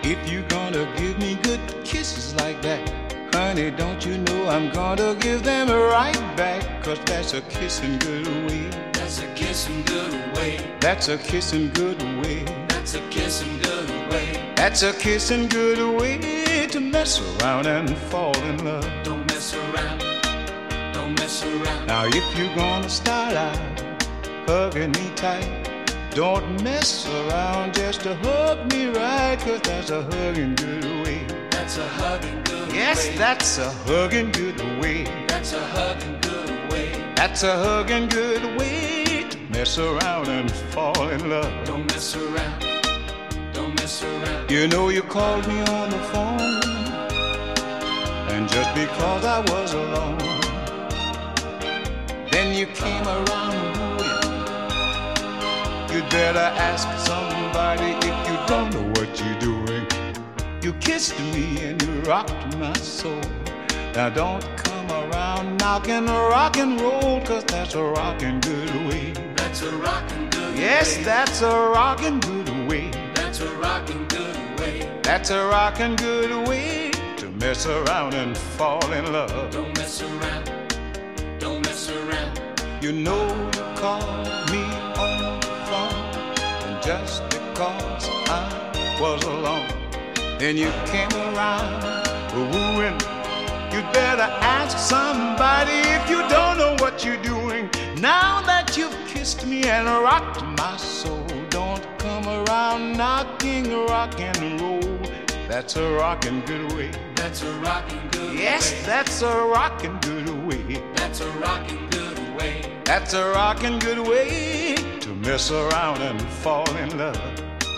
If you're gonna give me good kisses like that, honey, don't you know I'm gonna give them right back? 'Cause that's a kissing good way. That's a kissing good way. That's a kissing good way. That's a kissing good way. That's a kissing good way to mess around and fall in love. Don't mess around. Don't mess around. Now if you're gonna start out hugging me tight, don't mess around just to hug me right, 'cause that's a hugging good way. That's a hugging good way. Yes, that's a hugging good way. That's a hugging good way. That's a hugging good way to mess around and fall in love. Don't mess around. Don't mess around. You know you called me on the phone, and just because I was alone, then you came around wooing. You'd better ask somebody if you don't know what you're doing. You kissed me and you rocked my soul. Now don't come around knocking rock and roll, 'cause that's a rockin' good way. That's a rockin' good way. Yes, that's a rockin' good way. That's a rockin' good way. That's a rockin' good way to mess around and fall in love. Don't mess around. Don't mess around. You know you called me on the phone, and just because I was alone, then you came around wooing. You'd better ask somebody if you don't know what you're doing. Now that you've kissed me and rocked my soul, don't come around knocking rock and roll. That's a rockin' good way. That's a rockin' good way. Yes, that's a rockin' good way. That's a rockin' good way. That's a rockin' good way to mess around and fall in love.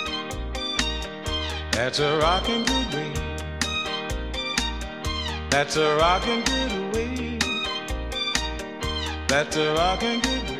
That's a rockin' good way. That's a rockin' good way. That's a rockin' good way.